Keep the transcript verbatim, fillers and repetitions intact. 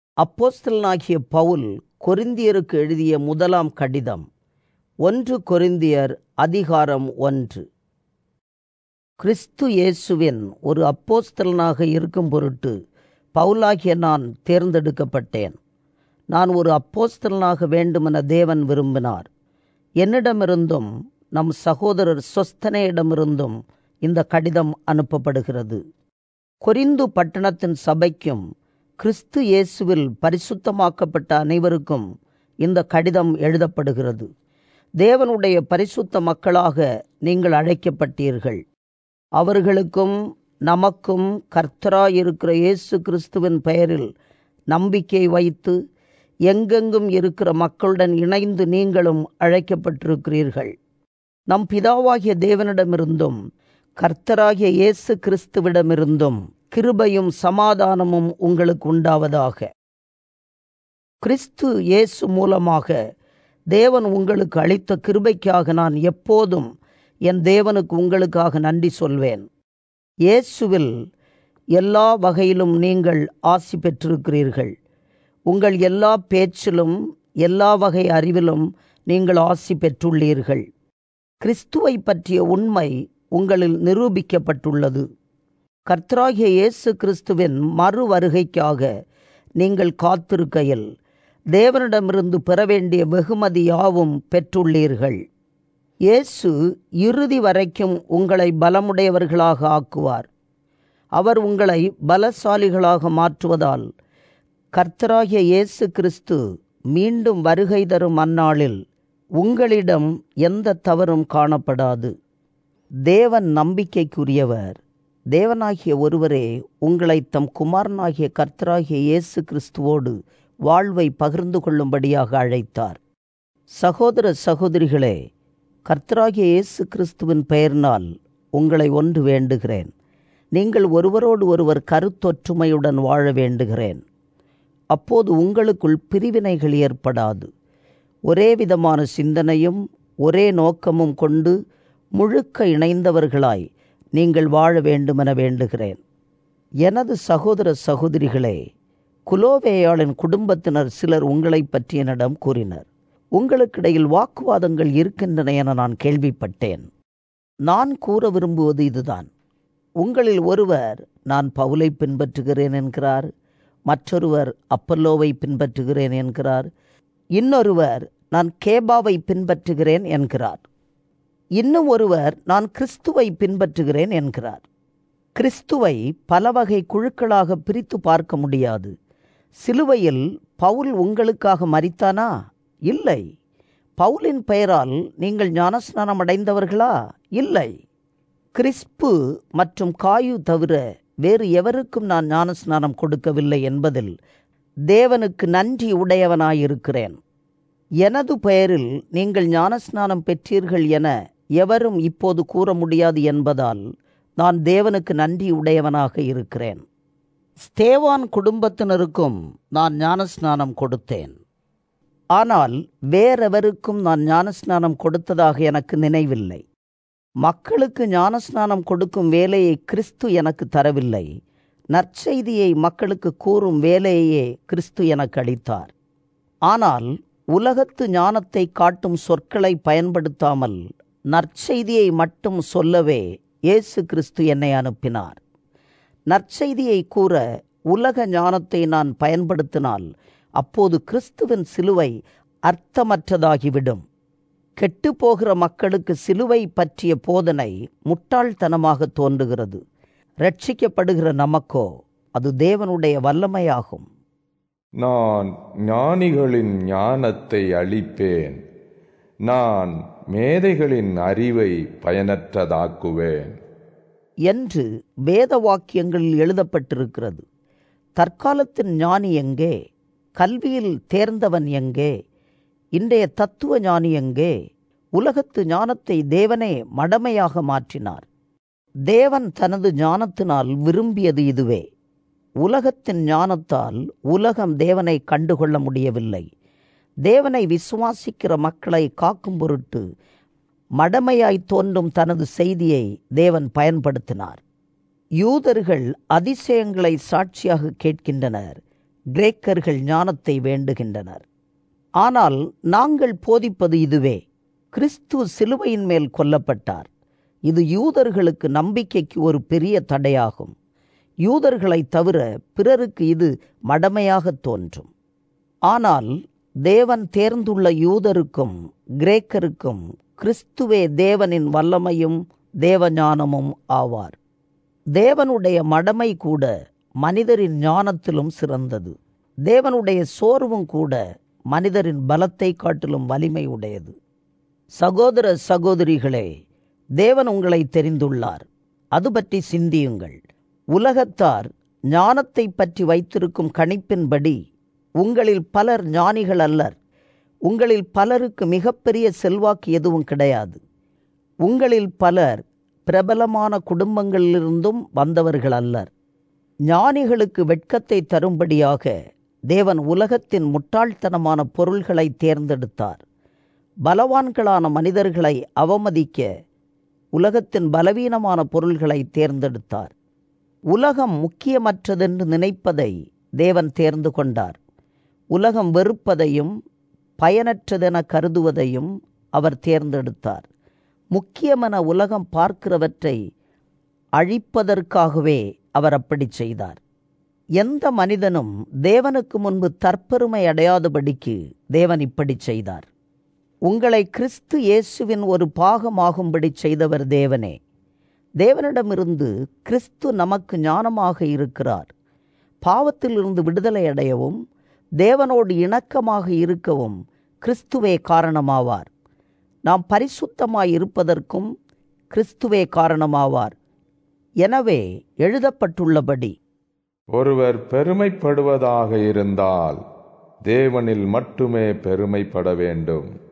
அப்போஸ்தலனாகிய பவுல் கொரிந்தியருக்கு எழுதிய முதலாம் கடிதம். ஒன்று கொரிந்தியர் அதிகாரம் ஒன்று. கிறிஸ்து இயேசுவின் ஒரு அப்போஸ்தலனாக இருக்கும் பொருட்டு பவுலாகிய நான் தேர்ந்தெடுக்கப்பட்டேன். நான் ஒரு அப்போஸ்தலனாக வேண்டுமென தேவன் விரும்பினார். என்னிடமிருந்தும் நம் சகோதரர் சொஸ்தனேயிடமிருந்தும் இந்த கடிதம் அனுப்பப்படுகிறது. கொரிந்து பட்டணத்தின் சபைக்கும் கிறிஸ்து இயேசுவில் பரிசுத்தமாக்கப்பட்ட அனைவருக்கும் இந்த கடிதம் எழுதப்படுகிறது. தேவனுடைய பரிசுத்த மக்களாக நீங்கள் அழைக்கப்பட்டீர்கள். அவர்களுக்கும் நமக்கும் கர்த்தராயிருக்கிற இயேசு கிறிஸ்துவின் பெயரில் நம்பிக்கை வைத்து எங்கெங்கும் இருக்கிற மக்களுடன் இணைந்து நீங்களும் அழைக்கப்பட்டிருக்கிறீர்கள். நம் பிதாவாகிய தேவனிடமிருந்தும் கர்த்தராகிய இயேசு கிறிஸ்துவிடமிருந்தும் கிருபையும் சமாதானமும் உங்களுக்கு உண்டாவதாக. கிறிஸ்து இயேசு மூலமாக தேவன் உங்களுக்கு அளித்த கிருபைக்காக நான் எப்போதும் என் தேவனுக்கு உங்களுக்காக நன்றி சொல்வேன். இயேசுவில் எல்லா வகையிலும் நீங்கள் ஆசி பெற்றிருக்கிறீர்கள். உங்கள் எல்லா பேச்சிலும் எல்லா வகை அறிவிலும் நீங்கள் ஆசி பெற்றுள்ளீர்கள். கிறிஸ்துவை பற்றிய உண்மை உங்களில் நிரூபிக்கப்பட்டுள்ளது. கர்த்தராகிய இயேசு கிறிஸ்துவின் மறு வருகைக்காக நீங்கள் காத்திருக்கையில் தேவனிடமிருந்து பெற வேண்டிய வெகுமதி யாவும் பெற்றுள்ளீர்கள். இயேசு இறுதி வரைக்கும் உங்களை பலமுடையவர்களாக ஆக்குவார். அவர் உங்களை பலசாலிகளாக மாற்றுவதால் கர்த்தராகிய இயேசு கிறிஸ்து மீண்டும் வருகை தரும் அந்நாளில் உங்களிடம் எந்த தவறும் காணப்படாது. தேவன் நம்பிக்கைக்குரியவர். தேவனாகிய ஒருவரே உங்களை தம் குமாரனாகிய கர்த்தராகிய இயேசு கிறிஸ்துவோடு வாழ்வை பகிர்ந்து கொள்ளும்படியாக அழைத்தார். சகோதர சகோதரிகளே, கர்த்தராகிய இயேசு கிறிஸ்துவின் பெயரினால் உங்களை ஒன்று வேண்டுகிறேன். நீங்கள் ஒருவரோடு ஒருவர் கருத்தொற்றுமையுடன் வாழ வேண்டுகிறேன். அப்போது உங்களுக்குள் பிரிவினைகள் ஏற்படாது. ஒரே விதமான சிந்தனையும் ஒரே நோக்கமும் கொண்டு முழுக்க இணைந்தவர்களாய் நீங்கள் வாழ வேண்டுமென வேண்டுகிறேன். எனது சகோதர சகோதரிகளே, குலோவேயாளின் குடும்பத்தினர் சிலர் உங்களை பற்றி என்னிடம் கூறினர். உங்களுக்கிடையில் வாக்குவாதங்கள் இருக்கின்றன என நான் கேள்விப்பட்டேன். நான் கூற விரும்புவது இதுதான். உங்களில் ஒருவர் நான் பவுலை பின்பற்றுகிறேன் என்கிறார், மற்றொருவர் அப்பல்லோவை பின்பற்றுகிறேன் என்கிறார், இன்னொருவர் நான் கேபாவை பின்பற்றுகிறேன் என்கிறார், இன்னும் ஒருவர் நான் கிறிஸ்துவை பின்பற்றுகிறேன் என்கிறார். கிறிஸ்துவை பல வகை குழுக்களாக பிரித்து பார்க்க முடியாது. சிலுவையில் பவுல் உங்களுக்காக மரித்தானா? இல்லை. பவுலின் பெயரால் நீங்கள் ஞானஸ்நானம் அடைந்தவர்களா? இல்லை. கிறிஸ்பு மற்றும் காயு தவிர வேறு எவருக்கும் நான் ஞானஸ்நானம் கொடுக்கவில்லை என்பதில் தேவனுக்கு நன்றி உடையவனாயிருக்கிறேன். எனது பெயரில் நீங்கள் ஞானஸ்நானம் பெற்றீர்கள் என எவரும் இப்போது கூற முடியாது என்பதால் நான் தேவனுக்கு நன்றி உடையவனாக இருக்கிறேன். ஸ்தேவான் குடும்பத்தினருக்கும் நான் ஞானஸ்நானம் கொடுத்தேன். ஆனால் வேறெவருக்கும் நான் ஞானஸ்நானம் கொடுத்ததாக எனக்கு நினைவில்லை. மக்களுக்கு ஞானஸ்நானம் கொடுக்கும் வேலையை கிறிஸ்து எனக்கு தரவில்லை. நற்செய்தியை மக்களுக்கு கூறும் வேலையையே கிறிஸ்து எனக்கு அளித்தார். ஆனால் உலகத்து ஞானத்தை காட்டும் சொற்களை பயன்படுத்தாமல் நற்செய்தியை மட்டும் சொல்லவே இயேசு கிறிஸ்து என்னை அனுப்பினார். நற்செய்தியை கூற உலக ஞானத்தை நான் பயன்படுத்தினால் அப்போது கிறிஸ்துவின் சிலுவை அர்த்தமற்றதாகிவிடும். கெட்டுப்போகிற மக்களுக்கு சிலுவை பற்றிய போதனை முட்டாள்தனமாக தோன்றுகிறது. ரட்சிக்கப்படுகிற நமக்கோ அது தேவனுடைய வல்லமையாகும். நான் ஞானிகளின் ஞானத்தை அழிப்பேன், நான் மேதைகளின் அறிவை பயனற்றதாக்குவேன் என்று வேத வாக்கியங்களில் எழுதப்பட்டிருக்கிறது. தற்காலத்தின் ஞானி எங்கே? கல்வியில் தேர்ந்தவன் எங்கே? இன்றைய தத்துவ ஞானி எங்கே? உலகத்து ஞானத்தை தேவனே மடமையாக மாற்றினார். தேவன் தனது ஞானத்தினால் விரும்பியது இதுவே. உலகத்தின் ஞானத்தால் உலகம் தேவனை கண்டுகொள்ள முடியவில்லை. தேவனை விசுவாசிக்கிற மக்களை காக்கும் பொருட்டு மடமையாய் தோன்றும் தனது செய்தியை தேவன் பயன்படுத்தினார். யூதர்கள் அதிசயங்களை சாட்சியாக கேட்கின்றனர். கிரேக்கர்கள் ஞானத்தை வேண்டுகின்றனர். ஆனால் நாங்கள் போதிப்பது இதுவே: கிறிஸ்து சிலுவையின் மேல் கொல்லப்பட்டார். இது யூதர்களுக்கு நம்பிக்கைக்கு ஒரு பெரிய தடையாகும். யூதர்களைத் தவிர பிறருக்கு இது மடமையாக தோன்றும். ஆனால் தேவன் தேர்ந்துள்ள யூதருக்கும் கிரேக்கருக்கும் கிறிஸ்துவே தேவனின் வல்லமையும் தேவஞானமும் ஆவார். தேவனுடைய மடமை கூட மனிதரின் ஞானத்திலும் சிறந்தது. தேவனுடைய சோர்வும் கூட மனிதரின் பலத்தை காட்டிலும் வலிமை உடையது. சகோதர சகோதரிகளே, தேவன் உங்களை தெரிந்துள்ளார். அது பற்றி சிந்தியுங்கள். உலகத்தார் ஞானத்தை பற்றி வைத்திருக்கும் கணிப்பின்படி உங்களில் பலர் ஞானிகள் அல்லர். உங்களில் பலருக்கு மிகப்பெரிய செல்வாக்கு எதுவும் கிடையாது. உங்களில் பலர் பிரபலமான குடும்பங்களிலிருந்தும் வந்தவர்கள் அல்லர். ஞானிகளுக்கு வெட்கத்தை தரும்படியாக தேவன் உலகத்தின் முட்டாள்தனமான பொருள்களை தேர்ந்தெடுத்தார். பலவான்களான மனிதர்களை அவமதிக்க உலகத்தின் பலவீனமான பொருள்களை தேர்ந்தெடுத்தார். உலகம் முக்கியமற்றதென்று நினைப்பதை தேவன் தேர்ந்து கொண்டார். உலகம் வெறுப்பதையும் பயனற்றதென கருதுவதையும் அவர் தேர்ந்தெடுத்தார். முக்கியமென உலகம் பார்க்கிறவற்றை அழிப்பதற்காகவே அவர் அப்படி செய்தார். எந்த மனிதனும் தேவனுக்கு முன்பு தற்பெருமை அடையாதபடிக்கு தேவன் இப்படி செய்தார். உங்களை கிறிஸ்து இயேசுவின் ஒரு பாகமாகும்படி செய்தவர் தேவனே. தேவனிடமிருந்து கிறிஸ்து நமக்கு ஞானமாக இருக்கிறார். பாவத்திலிருந்து விடுதலை அடையவும் தேவனோடு இணக்கமாக இருக்கவும் கிறிஸ்துவே காரணமாவார். நாம் பரிசுத்தமாய் இருப்பதற்கும் கிறிஸ்துவே காரணமாவார். எனவே எழுதப்பட்டுள்ளபடி, ஒருவர் பெருமைப்படுவதாக இருந்தால் தேவனில் மட்டுமே பெருமைப்பட வேண்டும்.